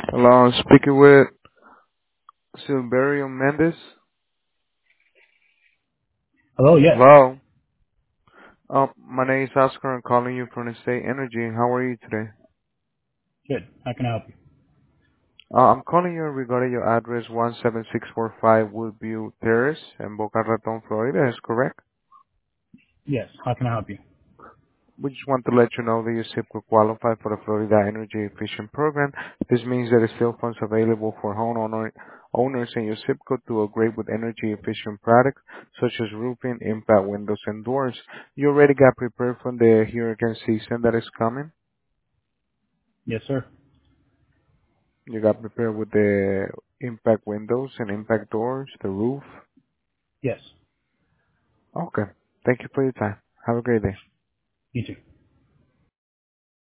Hello, I'm speaking with Silverio Mendez. Hello, yes. Hello. My name is Oscar. I'm calling you from the State Energy. How are you today? Good. How can I help you? I'm calling you regarding your address 17645 Woodview Terrace in Boca Raton, Florida. Is correct? Yes. How can I help you? We just want to let you know that your SIP could qualify for the Florida Energy Efficient Program. This means there is still funds available for owners in your SIP code to upgrade with energy efficient products such as roofing, impact windows, and doors. You already got prepared for the hurricane season that is coming. Yes, sir. You got prepared with the impact windows and impact doors, the roof. Yes. Okay. Thank you for your time. Have a great day. You too.